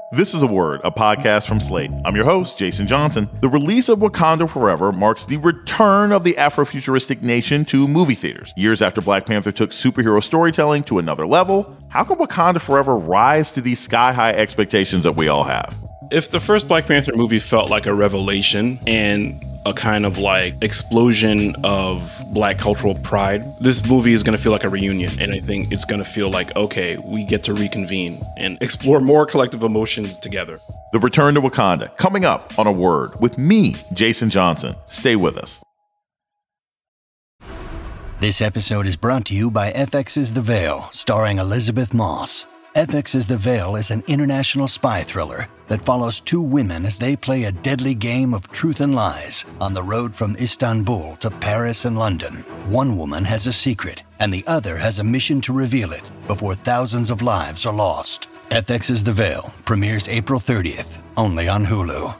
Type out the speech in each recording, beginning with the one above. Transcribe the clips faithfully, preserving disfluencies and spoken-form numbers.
This is A Word, a podcast from Slate. I'm your host, Jason Johnson. The release of Wakanda Forever marks the return of the Afrofuturistic nation to movie theaters. Years after Black Panther took superhero storytelling to another level, how can Wakanda Forever rise to these sky-high expectations that we all have? If the first Black Panther movie felt like a revelation and a kind of like explosion of Black cultural pride, this movie is going to feel like a reunion. And I think it's going to feel like, okay, we get to reconvene and explore more collective emotions together. The Return to Wakanda, coming up on A Word with me, Jason Johnson. Stay with us. This episode is brought to you by F X's The Veil, starring Elizabeth Moss. F X's The Veil is an international spy thriller that follows two women as they play a deadly game of truth and lies on the road from Istanbul to Paris and London. One woman has a secret, and the other has a mission to reveal it before thousands of lives are lost. F X's The Veil premieres April thirtieth, only on Hulu.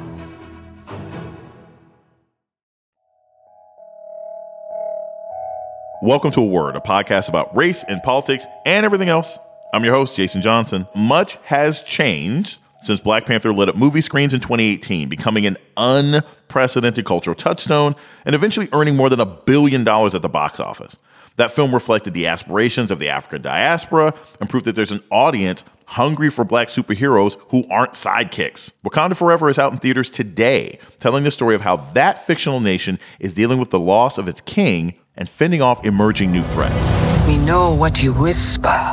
Welcome to A Word, a podcast about race and politics and everything else. I'm your host, Jason Johnson. Much has changed since Black Panther lit up movie screens in twenty eighteen, becoming an unprecedented cultural touchstone and eventually earning more than a billion dollars at the box office. That film reflected the aspirations of the African diaspora and proved that there's an audience hungry for Black superheroes who aren't sidekicks. Wakanda Forever is out in theaters today, telling the story of how that fictional nation is dealing with the loss of its king and fending off emerging new threats. We know what you whisper.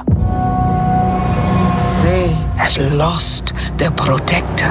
They have lost their protector.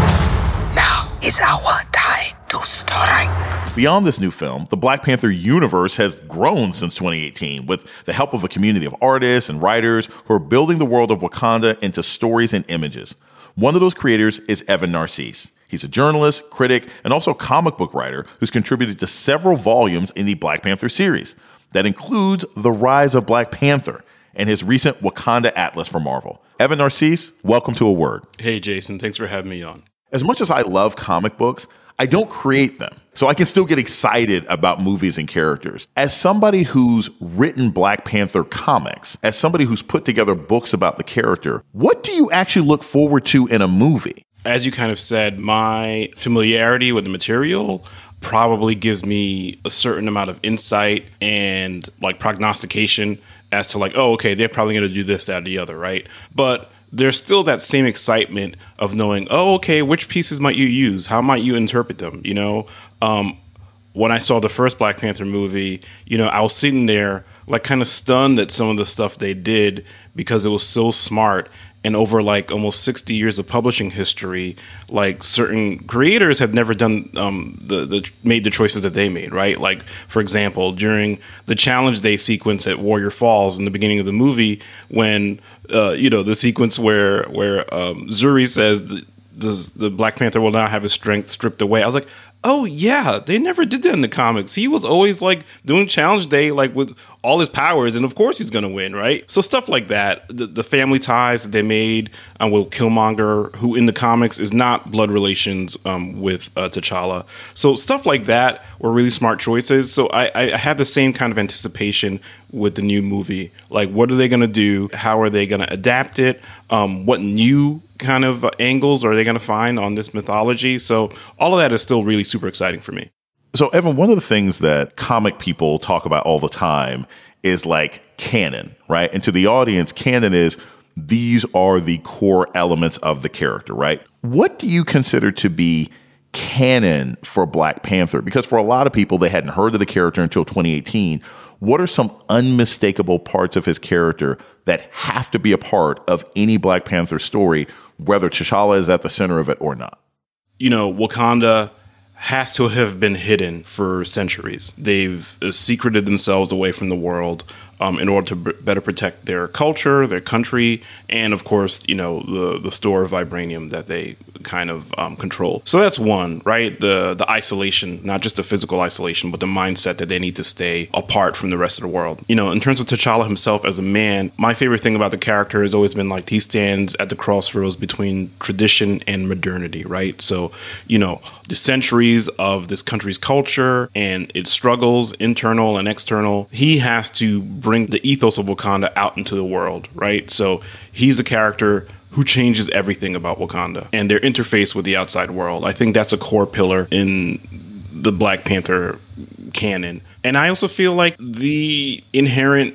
Now is our time to strike. Beyond this new film, the Black Panther universe has grown since twenty eighteen with the help of a community of artists and writers who are building the world of Wakanda into stories and images. One of those creators is Evan Narcisse. He's a journalist, critic, and also comic book writer who's contributed to several volumes in the Black Panther series. That includes The Rise of Black Panther and his recent Wakanda Atlas for Marvel. Evan Narcisse, welcome to A Word. Hey, Jason. Thanks for having me on. As much as I love comic books, I don't create them, so I can still get excited about movies and characters. As somebody who's written Black Panther comics, as somebody who's put together books about the character, what do you actually look forward to in a movie? As you kind of said, my familiarity with the material probably gives me a certain amount of insight and like prognostication as to like, oh, okay, they're probably going to do this, that, or the other, right? But there's still that same excitement of knowing, oh, okay, which pieces might you use? How might you interpret them? You know, um, when I saw the first Black Panther movie, you know, I was sitting there like kind of stunned at some of the stuff they did because it was so smart. And over like almost sixty years of publishing history, like certain creators have never done um, the the made the choices that they made, right? Like, for example, during the Challenge Day sequence at Warrior Falls in the beginning of the movie, when uh, you know the sequence where where um, Zuri says the, the the Black Panther will now have his strength stripped away. I was like, oh yeah, they never did that in the comics. He was always like doing Challenge Day, like with all his powers, and of course he's gonna win, right? So stuff like that, the, the family ties that they made uh, with Killmonger, who in the comics is not blood relations um, with uh, T'Challa. So stuff like that were really smart choices. So I, I have the same kind of anticipation with the new movie. Like, what are they gonna do? How are they gonna adapt it? Um, what new kind of angles are they going to find on this mythology? So all of that is still really super exciting for me. So Evan, one of the things that comic people talk about all the time is like canon, right? And to the audience, canon is these are the core elements of the character, right? What do you consider to be canon for Black Panther? Because for a lot of people, they hadn't heard of the character until twenty eighteen. What are some unmistakable parts of his character that have to be a part of any Black Panther story, whether T'Challa is at the center of it or not? You know, Wakanda has to have been hidden for centuries. They've secreted themselves away from the world um, in order to b- better protect their culture, their country, and of course, you know, the, the store of vibranium that they kind of um, control. So that's one, right? The the isolation, not just the physical isolation, but the mindset that they need to stay apart from the rest of the world. You know, in terms of T'Challa himself as a man, my favorite thing about the character has always been like he stands at the crossroads between tradition and modernity, right? So, you know, the centuries of this country's culture and its struggles, internal and external, he has to bring the ethos of Wakanda out into the world, right? So he's a character who changes everything about Wakanda and their interface with the outside world. I think that's a core pillar in the Black Panther canon. And I also feel like the inherent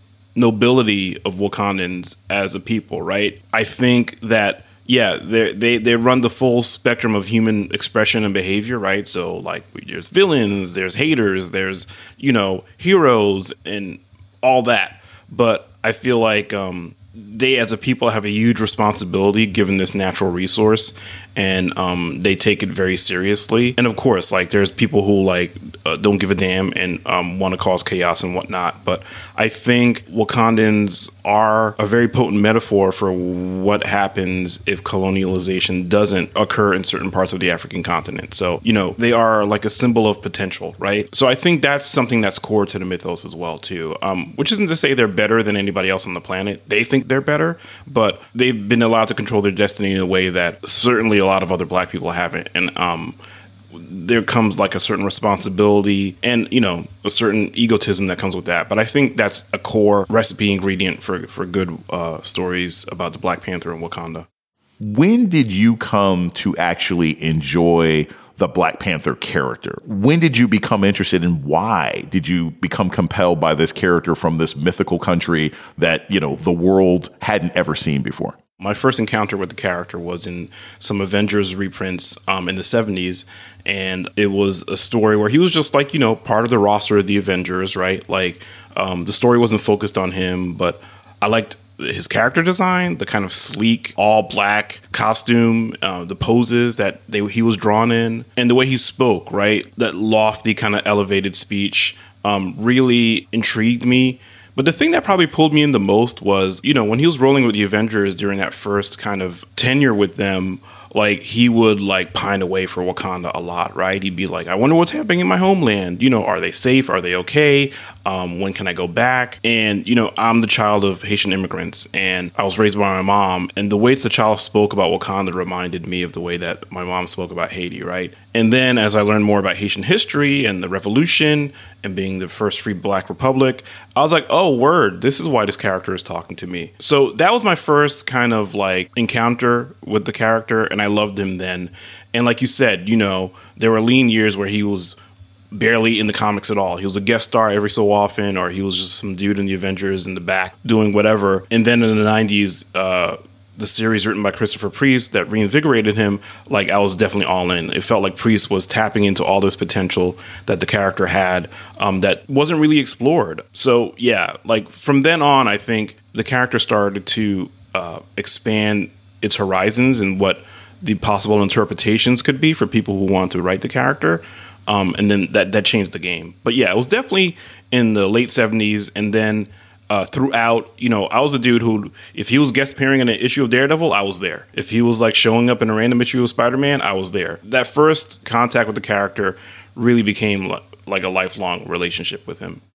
nobility of Wakandans as a people, right? I think that, yeah, they they run the full spectrum of human expression and behavior, right? So, like, there's villains, there's haters, there's, you know, heroes and all that. But I feel like um, they, as a people, have a huge responsibility given this natural resource, and um, they take it very seriously. And of course, like, there's people who like uh, don't give a damn and um, want to cause chaos and whatnot. But I think Wakandans are a very potent metaphor for what happens if colonialization doesn't occur in certain parts of the African continent. So, you know, they are like a symbol of potential, right? So I think that's something that's core to the mythos as well, too, um, which isn't to say they're better than anybody else on the planet. They think they're better, but they've been allowed to control their destiny in a way that certainly a lot of other Black people haven't. And um, there comes like a certain responsibility and, you know, a certain egotism that comes with that. But I think that's a core recipe ingredient for, for good uh, stories about the Black Panther and Wakanda. When did you come to actually enjoy the Black Panther character? When did you become interested, and why did you become compelled by this character from this mythical country that, you know, the world hadn't ever seen before? My first encounter with the character was in some Avengers reprints um, in the seventies. And it was a story where he was just like, you know, part of the roster of the Avengers, right? Like um, the story wasn't focused on him, but I liked his character design, the kind of sleek, all black costume, uh, the poses that they, he was drawn in, and the way he spoke, right? That lofty kind of elevated speech um, really intrigued me. But the thing that probably pulled me in the most was, you know, when he was rolling with the Avengers during that first kind of tenure with them, like he would like pine away for Wakanda a lot, right? He'd be like, I wonder what's happening in my homeland. You know, are they safe? Are they okay? Um, when can I go back? And, you know, I'm the child of Haitian immigrants and I was raised by my mom. And the way T'Challa spoke about Wakanda reminded me of the way that my mom spoke about Haiti, right? And then as I learned more about Haitian history and the revolution and being the first free Black republic, I was like, oh, word, this is why this character is talking to me. So that was my first kind of like encounter with the character, and I loved him then. And like you said, you know, there were lean years where he was barely in the comics at all. He was a guest star every so often, or he was just some dude in the Avengers in the back doing whatever. And then in the nineties, uh, the series written by Christopher Priest that reinvigorated him, like I was definitely all in. It felt like Priest was tapping into all this potential that the character had um, that wasn't really explored. So yeah, like from then on, I think the character started to uh, expand its horizons and what the possible interpretations could be for people who want to write the character. Um, and then that, that changed the game. But yeah, it was definitely in the late seventies. And then uh, throughout, you know, I was a dude who, if he was guest appearing in an issue of Daredevil, I was there. If he was like showing up in a random issue of Spider-Man, I was there. That first contact with the character really became like a lifelong relationship with him.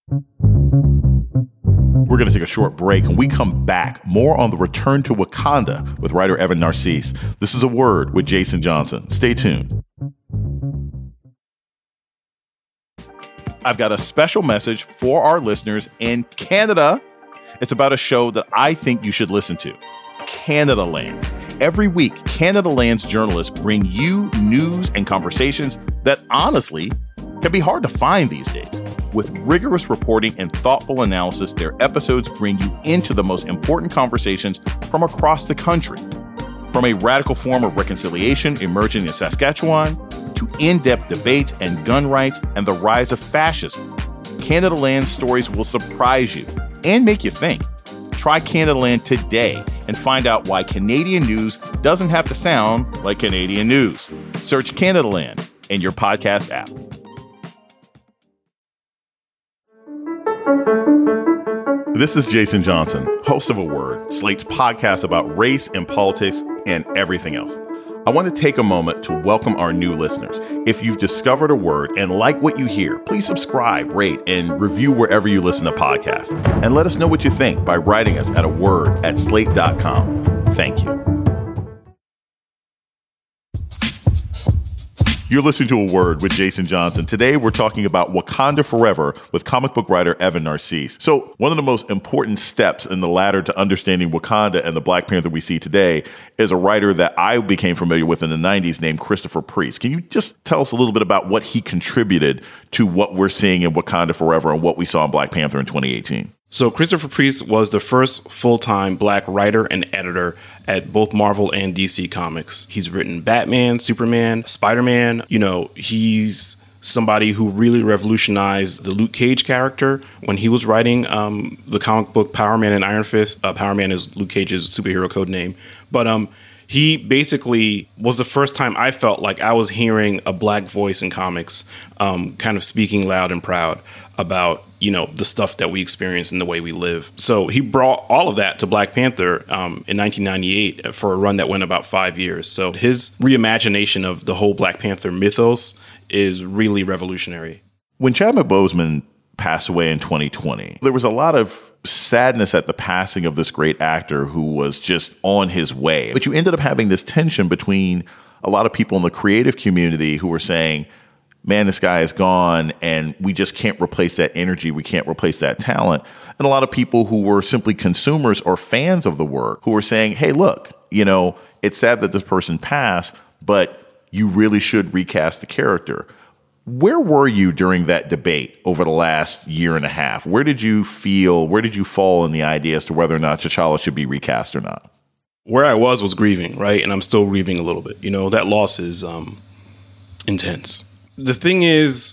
We're going to take a short break. When we come back, more on the return to Wakanda with writer Evan Narcisse. This is A Word with Jason Johnson. Stay tuned. I've got a special message for our listeners in Canada. It's about a show that I think you should listen to, Canadaland. Every week, Canadaland's journalists bring you news and conversations that honestly can be hard to find these days. With rigorous reporting and thoughtful analysis, their episodes bring you into the most important conversations from across the country. From a radical form of reconciliation emerging in Saskatchewan to in-depth debates and gun rights and the rise of fascism, Canadaland's stories will surprise you and make you think. Try Canadaland today and find out why Canadian news doesn't have to sound like Canadian news. Search Canadaland in your podcast app. This is Jason Johnson, host of A Word, Slate's podcast about race and politics and everything else. I want to take a moment to welcome our new listeners. If you've discovered A Word and like what you hear, please subscribe, rate, and review wherever you listen to podcasts. And let us know what you think by writing us at a word at slate dot com. Thank you. You're listening to A Word with Jason Johnson. Today, we're talking about Wakanda Forever with comic book writer Evan Narcisse. So one of the most important steps in the ladder to understanding Wakanda and the Black Panther we see today is a writer that I became familiar with in the nineties named Christopher Priest. Can you just tell us a little bit about what he contributed to what we're seeing in Wakanda Forever and what we saw in Black Panther in twenty eighteen? So Christopher Priest was the first full-time Black writer and editor at both Marvel and D C Comics. He's written Batman, Superman, Spider-Man. You know, he's somebody who really revolutionized the Luke Cage character when he was writing um, the comic book Power Man and Iron Fist. Uh, Power Man is Luke Cage's superhero code name. But um, he basically was the first time I felt like I was hearing a Black voice in comics um, kind of speaking loud and proud about, you know, the stuff that we experience and the way we live. So he brought all of that to Black Panther um, in nineteen ninety-eight for a run that went about five years. So his reimagination of the whole Black Panther mythos is really revolutionary. When Chadwick Boseman passed away in twenty twenty, there was a lot of sadness at the passing of this great actor who was just on his way. But you ended up having this tension between a lot of people in the creative community who were saying, man, this guy is gone and we just can't replace that energy. We can't replace that talent. And a lot of people who were simply consumers or fans of the work who were saying, hey, look, you know, it's sad that this person passed, but you really should recast the character. Where were you during that debate over the last year and a half? Where did you feel, where did you fall in the idea as to whether or not T'Challa should be recast or not? Where I was was grieving, right? And I'm still grieving a little bit. You know, that loss is um, intense. The thing is,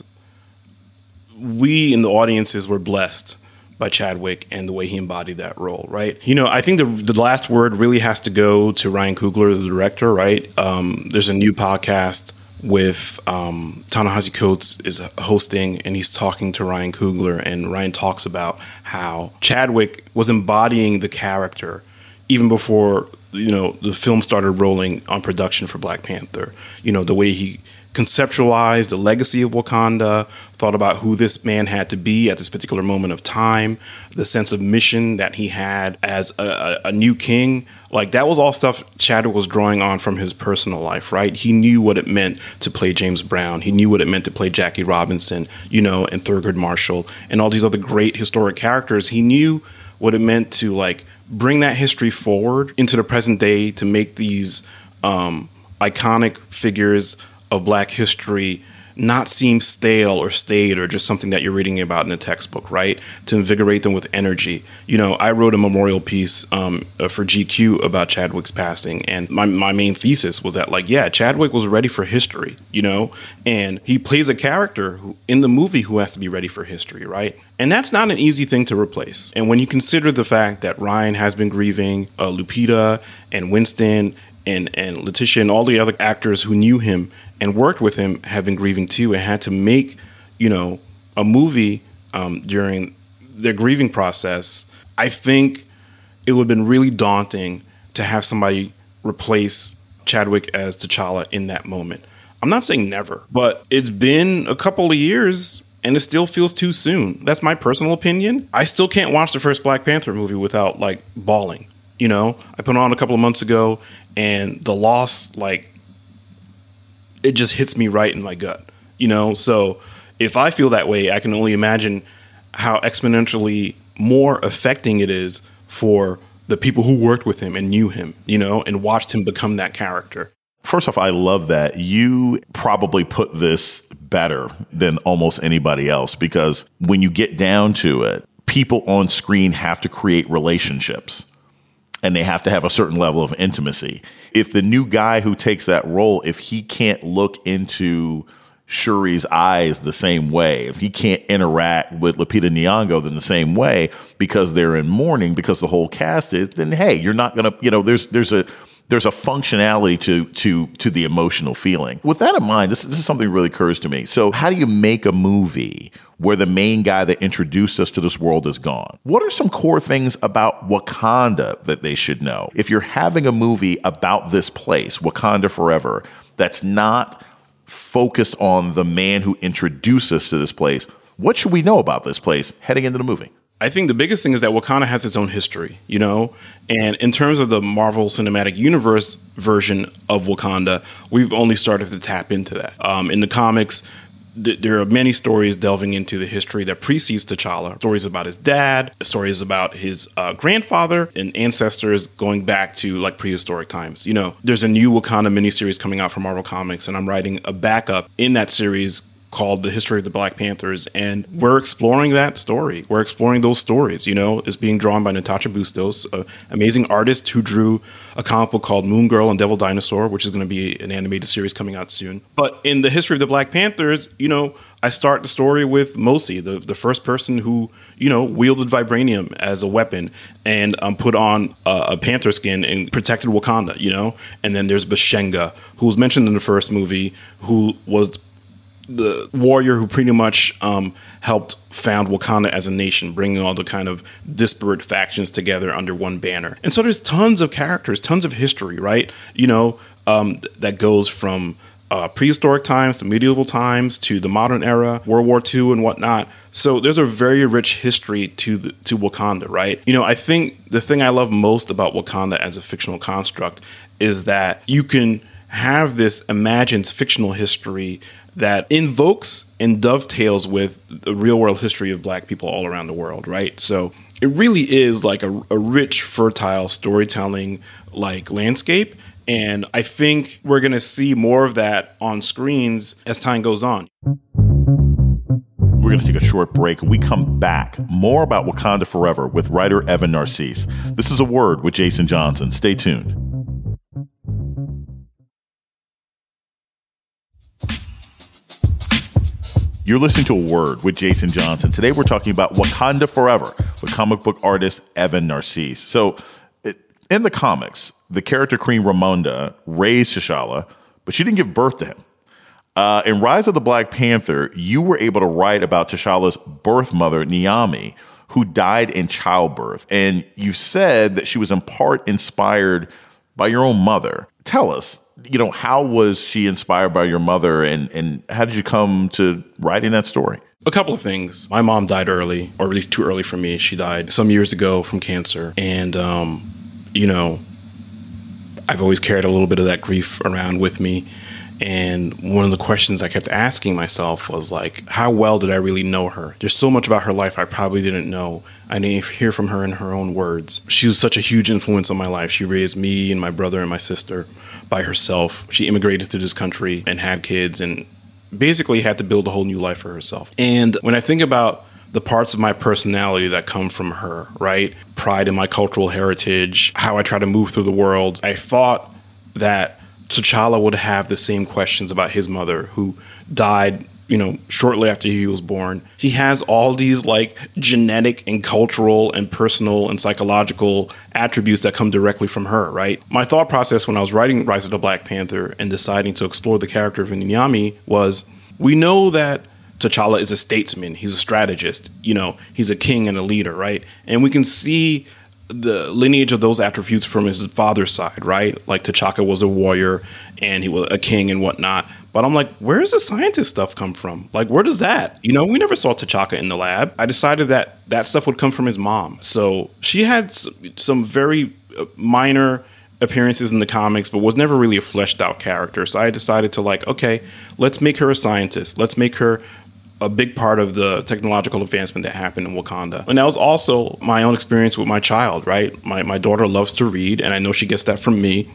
we in the audiences were blessed by Chadwick and the way he embodied that role, right? You know, I think the the last word really has to go to Ryan Coogler, the director, right? Um, there's a new podcast with um, Ta-Nehisi Coates is hosting, and he's talking to Ryan Coogler, and Ryan talks about how Chadwick was embodying the character even before, you know, the film started rolling on production for Black Panther. You know, the way he conceptualized the legacy of Wakanda, thought about who this man had to be at this particular moment of time, the sense of mission that he had as a, a, a new king. Like, that was all stuff Chadwick was drawing on from his personal life, right? He knew what it meant to play James Brown. He knew what it meant to play Jackie Robinson, you know, and Thurgood Marshall, and all these other great historic characters. He knew what it meant to, like, bring that history forward into the present day to make these um, iconic figures of Black history not seem stale or staid or just something that you're reading about in a textbook, right? To invigorate them with energy. You know, I wrote a memorial piece um, for G Q about Chadwick's passing, and my, my main thesis was that, like, yeah, Chadwick was ready for history, you know, and he plays a character who, in the movie who has to be ready for history, right? And that's not an easy thing to replace. And when you consider the fact that Ryan has been grieving, uh, Lupita and Winston and, and Letitia and all the other actors who knew him and worked with him have been grieving too, and had to make, you know, a movie um, during their grieving process, I think it would have been really daunting to have somebody replace Chadwick as T'Challa in that moment. I'm not saying never, but it's been a couple of years and it still feels too soon. That's my personal opinion. I still can't watch the first Black Panther movie without, like, bawling. You know, I put it on a couple of months ago, and the loss, like, it just hits me right in my gut, you know? So if I feel that way, I can only imagine how exponentially more affecting it is for the people who worked with him and knew him, you know, and watched him become that character. First off, I love that you probably put this better than almost anybody else, because when you get down to it, people on screen have to create relationships. And they have to have a certain level of intimacy. If the new guy who takes that role, if he can't look into Shuri's eyes the same way, if he can't interact with Lupita Nyong'o in the same way because they're in mourning, because the whole cast is, then hey, you're not gonna, you know, there's there's a there's a functionality to to to the emotional feeling. With that in mind, this, this is something that really occurs to me. So how do you make a movie where the main guy that introduced us to this world is gone? What are some core things about Wakanda that they should know? If you're having a movie about this place, Wakanda Forever, that's not focused on the man who introduced us to this place, what should we know about this place heading into the movie? I think the biggest thing is that Wakanda has its own history, you know? And in terms of the Marvel Cinematic Universe version of Wakanda, we've only started to tap into that. Um, in the comics, th- there are many stories delving into the history that precedes T'Challa. Stories about his dad, stories about his uh, grandfather, and ancestors going back to like prehistoric times. You know, there's a new Wakanda miniseries coming out from Marvel Comics, and I'm writing a backup in that series called The History of the Black Panthers, and we're exploring that story. We're exploring those stories, you know. It's being drawn by Natasha Bustos, an amazing artist who drew a comic book called Moon Girl and Devil Dinosaur, which is going to be an animated series coming out soon. But in The History of the Black Panthers, you know, I start the story with Mosi, the, the first person who, you know, wielded vibranium as a weapon and um, put on a, a panther skin and protected Wakanda, you know. And then there's Bashenga, who was mentioned in the first movie, who was the warrior who pretty much um, helped found Wakanda as a nation, bringing all the kind of disparate factions together under one banner. And so there's tons of characters, tons of history, right? You know, um, that goes from uh, prehistoric times to medieval times to the modern era, World War Two and whatnot. So there's a very rich history to the, to Wakanda, right? You know, I think the thing I love most about Wakanda as a fictional construct is that you can have this imagined fictional history that invokes and dovetails with the real world history of Black people all around the world, right? So it really is like a, a rich, fertile storytelling like landscape. And I think we're going to see more of that on screens as time goes on. We're going to take a short break. When we come back, more about Wakanda Forever with writer Evan Narcisse. This is A Word with Jason Johnson. Stay tuned. You're listening to A Word with Jason Johnson. Today we're talking about Wakanda Forever with comic book artist Evan Narcisse. So it, in the comics, the character Queen Ramonda raised T'Challa, but she didn't give birth to him. Uh, in Rise of the Black Panther, you were able to write about T'Challa's birth mother, Niamey, who died in childbirth. And you said that she was in part inspired by your own mother. Tell us, you know, how was she inspired by your mother, and, and how did you come to writing that story? A couple of things. My mom died early, or at least too early for me. She died some years ago from cancer. And, um, you know, I've always carried a little bit of that grief around with me. And one of the questions I kept asking myself was like, how well did I really know her? There's so much about her life I probably didn't know. I didn't hear from her in her own words. She was such a huge influence on my life. She raised me and my brother and my sister by herself. She immigrated to this country and had kids and basically had to build a whole new life for herself. And when I think about the parts of my personality that come from her, right? Pride in my cultural heritage, how I try to move through the world, I thought that T'Challa would have the same questions about his mother, who died, you know, shortly after he was born. He has all these like genetic and cultural and personal and psychological attributes that come directly from her, right? My thought process when I was writing Rise of the Black Panther and deciding to explore the character of Niamey was, we know that T'Challa is a statesman. He's a strategist. You know, he's a king and a leader, right? And we can see the lineage of those attributes from his father's side, right? Like T'Chaka was a warrior and he was a king and whatnot. But I'm like, where does the scientist stuff come from? Like, where does that? You know, we never saw T'Chaka in the lab. I decided that that stuff would come from his mom. So she had some very minor appearances in the comics, but was never really a fleshed out character. So I decided to like, okay, let's make her a scientist. Let's make her a big part of the technological advancement that happened in Wakanda. And that was also my own experience with my child, right? My my daughter loves to read, and I know she gets that from me.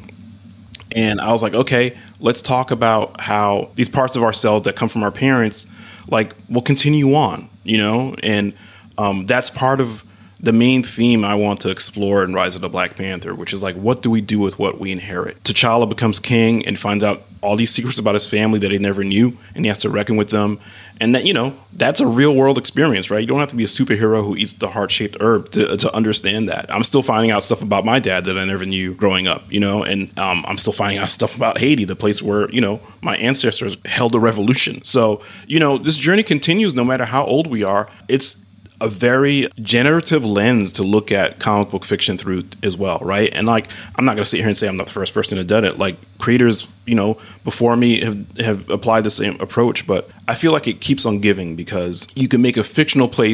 And I was like, okay, let's talk about how these parts of ourselves that come from our parents, like, will continue on, you know? And um, that's part of the main theme I want to explore in Rise of the Black Panther, which is like, what do we do with what we inherit? T'Challa becomes king and finds out all these secrets about his family that he never knew, and he has to reckon with them. And that, you know, that's a real world experience, right? You don't have to be a superhero who eats the heart-shaped herb to, to understand that. I'm still finding out stuff about my dad that I never knew growing up, you know, and um, I'm still finding out stuff about Haiti, the place where, you know, my ancestors held a revolution. So, you know, this journey continues no matter how old we are. It's a very generative lens to look at comic book fiction through as well, right? And like, I'm not going to sit here and say I'm not the first person to done it. Like, creators, you know, before me have, have applied the same approach, but I feel like it keeps on giving because you can make a fictional place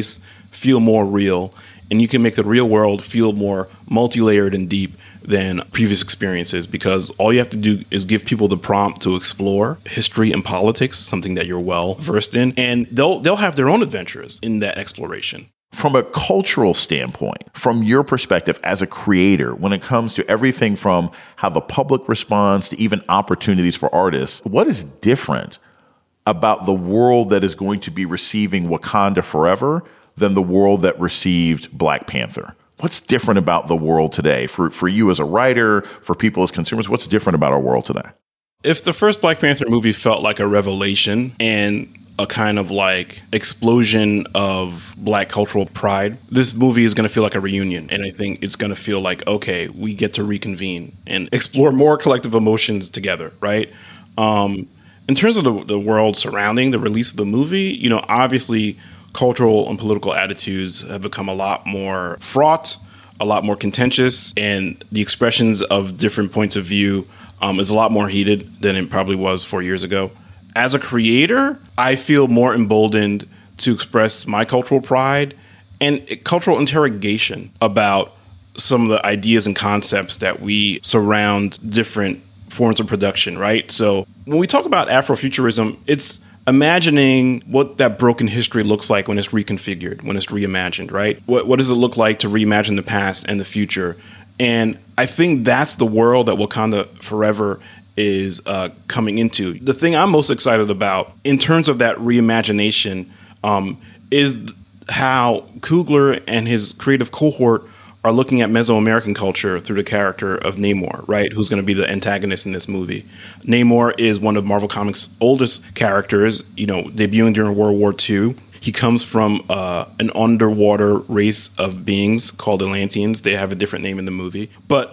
feel more real, and you can make the real world feel more multi-layered and deep than previous experiences, because all you have to do is give people the prompt to explore history and politics, something that you're well versed in, and they'll they'll have their own adventures in that exploration. From a cultural standpoint, from your perspective as a creator, when it comes to everything from how the public responds to even opportunities for artists, what is different about the world that is going to be receiving Wakanda Forever than the world that received Black Panther? What's different about the world today for, for you as a writer, for people as consumers? What's different about our world today? If the first Black Panther movie felt like a revelation and a kind of like explosion of Black cultural pride, this movie is going to feel like a reunion. And I think it's going to feel like, okay, we get to reconvene and explore more collective emotions together, right? Um, in terms of the, the world surrounding the release of the movie, you know, obviously cultural and political attitudes have become a lot more fraught, a lot more contentious, and the expressions of different points of view um, is a lot more heated than it probably was four years ago. As a creator, I feel more emboldened to express my cultural pride and cultural interrogation about some of the ideas and concepts that we surround different forms of production, right? So when we talk about Afrofuturism, it's imagining what that broken history looks like when it's reconfigured, when it's reimagined, right? What, what does it look like to reimagine the past and the future? And I think that's the world that Wakanda Forever is uh, coming into. The thing I'm most excited about in terms of that reimagination um, is how Coogler and his creative cohort are looking at Mesoamerican culture through the character of Namor, right? Who's going to be the antagonist in this movie. Namor is one of Marvel Comics' oldest characters, you know, debuting during World War Two. He comes from uh, an underwater race of beings called Atlanteans. They have a different name in the movie. But,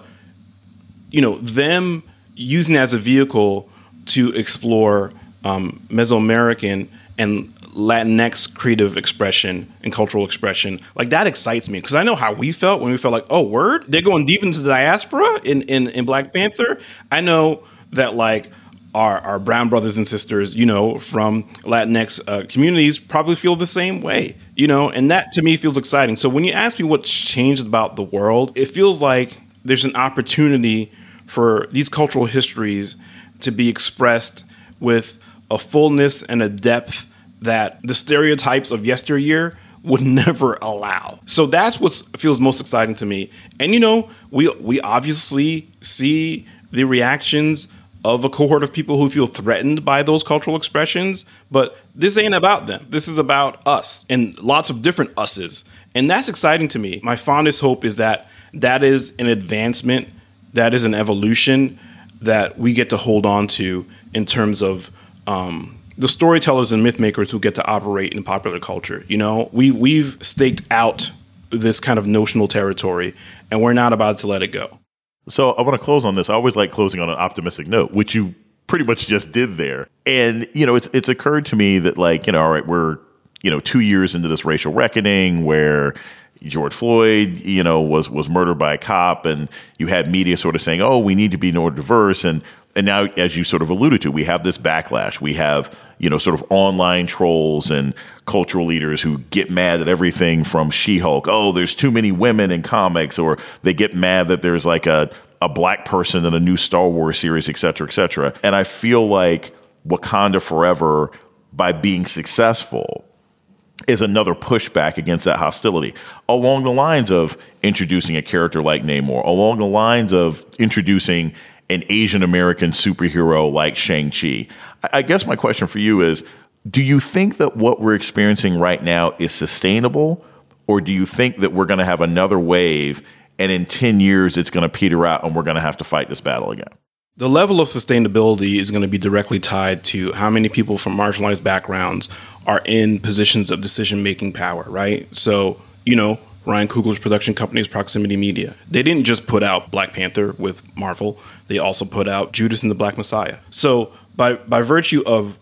you know, them using it as a vehicle to explore um, Mesoamerican and Latinx creative expression and cultural expression, like that excites me, because I know how we felt when we felt like, oh, word, they're going deep into the diaspora in, in, in Black Panther. I know that like our, our brown brothers and sisters, you know, from Latinx uh, communities probably feel the same way, you know, and that to me feels exciting. So when you ask me what's changed about the world, it feels like there's an opportunity for these cultural histories to be expressed with a fullness and a depth that the stereotypes of yesteryear would never allow. So that's what feels most exciting to me. And, you know, we we obviously see the reactions of a cohort of people who feel threatened by those cultural expressions, but this ain't about them. This is about us and lots of different us's. And that's exciting to me. My fondest hope is that that is an advancement, that is an evolution that we get to hold on to in terms of um, the storytellers and myth makers who get to operate in popular culture. You know, we, we've staked out this kind of notional territory, and we're not about to let it go. So I want to close on this. I always like closing on an optimistic note, which you pretty much just did there. And, you know, it's it's occurred to me that, like, you know, all right, we're, you know, two years into this racial reckoning where George Floyd, you know, was was murdered by a cop, and you had media sort of saying, oh, we need to be more diverse. And and now, as you sort of alluded to, we have this backlash. We have, you know, sort of online trolls and cultural leaders who get mad at everything from She-Hulk. Oh, there's too many women in comics, or they get mad that there's like a, a black person in a new Star Wars series, et cetera, et cetera. And I feel like Wakanda Forever, by being successful, is another pushback against that hostility, along the lines of introducing a character like Namor, along the lines of introducing an Asian American superhero like Shang-Chi. I guess my question for you is, do you think that what we're experiencing right now is sustainable, or do you think that we're going to have another wave and in ten years it's going to peter out and we're going to have to fight this battle again? The level of sustainability is going to be directly tied to how many people from marginalized backgrounds are in positions of decision-making power, right? So, you know, Ryan Coogler's production company is Proximity Media. They didn't just put out Black Panther with Marvel. They also put out Judas and the Black Messiah. So by by virtue of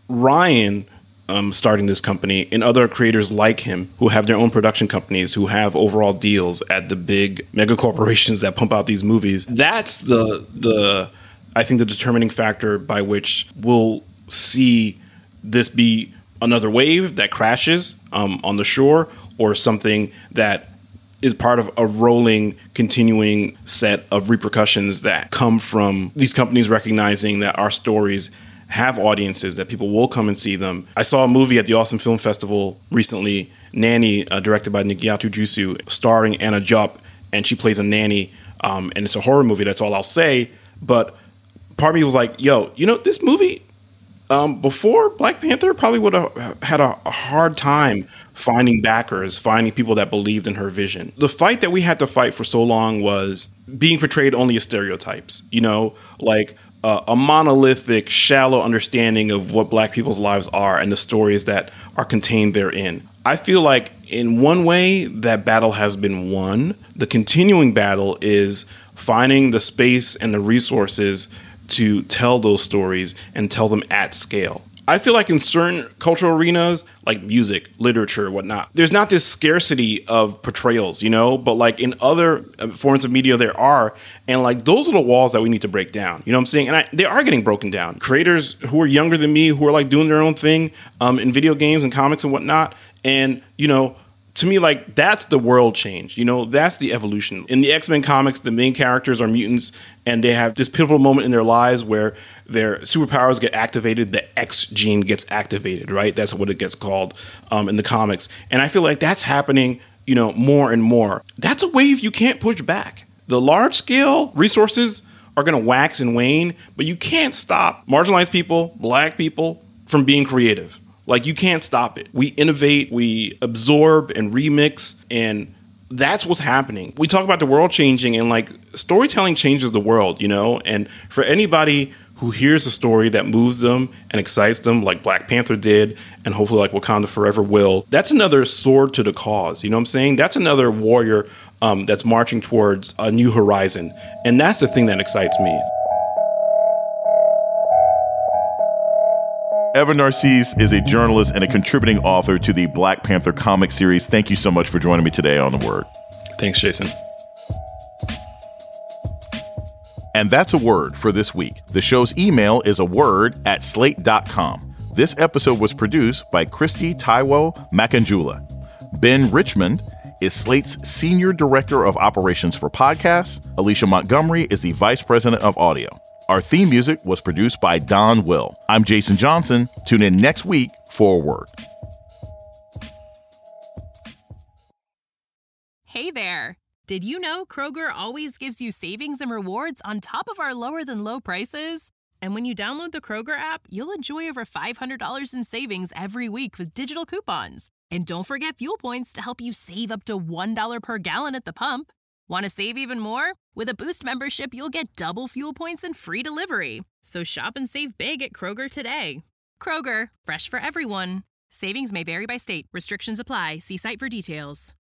Ryan um, starting this company and other creators like him who have their own production companies, who have overall deals at the big mega corporations that pump out these movies, that's the the I think the determining factor by which we'll see this be another wave that crashes um, on the shore, or something that is part of a rolling, continuing set of repercussions that come from these companies recognizing that our stories have audiences, that people will come and see them. I saw a movie at the Austin Film Festival recently, Nanny, uh, directed by Nikyatu Jusu, starring Anna Diop, and she plays a nanny, um, and it's a horror movie, that's all I'll say. But part of me was like, yo, you know, this movie, um, before Black Panther, probably would have had a, a hard time finding backers, finding people that believed in her vision. The fight that we had to fight for so long was being portrayed only as stereotypes, you know, like uh, a monolithic, shallow understanding of what Black people's lives are and the stories that are contained therein. I feel like in one way that battle has been won. The continuing battle is finding the space and the resources to tell those stories and tell them at scale. I feel like in certain cultural arenas, like music, literature, whatnot, there's not this scarcity of portrayals, you know, but like in other forms of media, there are. And like those are the walls that we need to break down. You know what I'm saying? And I, they are getting broken down. Creators who are younger than me, who are like doing their own thing um, in video games and comics and whatnot. And, you know, to me, like, that's the world change. You know, that's the evolution. In the X-Men comics, the main characters are mutants, and they have this pivotal moment in their lives where their superpowers get activated. The X gene gets activated, right? That's what it gets called um, in the comics. And I feel like that's happening, you know, more and more. That's a wave you can't push back. The large-scale resources are going to wax and wane, but you can't stop marginalized people, Black people, from being creative. Like, you can't stop it. We innovate, we absorb and remix, and that's what's happening. We talk about the world changing, and like storytelling changes the world, you know? And for anybody who hears a story that moves them and excites them, like Black Panther did, and hopefully like Wakanda Forever will, that's another sword to the cause. You know what I'm saying? That's another warrior um, that's marching towards a new horizon. And that's the thing that excites me. Evan Narcisse is a journalist and a contributing author to the Black Panther comic series. Thank you so much for joining me today on The Word. Thanks, Jason. And that's A Word for this week. The show's email is a word at slate dot com. This episode was produced by Christy Taiwo Makanjula. Ben Richmond is Slate's Senior Director of Operations for Podcasts. Alicia Montgomery is the Vice President of Audio. Our theme music was produced by Don Will. I'm Jason Johnson. Tune in next week for A Word. Hey there. Did you know Kroger always gives you savings and rewards on top of our lower than low prices? And when you download the Kroger app, you'll enjoy over five hundred dollars in savings every week with digital coupons. And don't forget fuel points to help you save up to one dollar per gallon at the pump. Want to save even more? With a Boost membership, you'll get double fuel points and free delivery. So shop and save big at Kroger today. Kroger, fresh for everyone. Savings may vary by state. Restrictions apply. See site for details.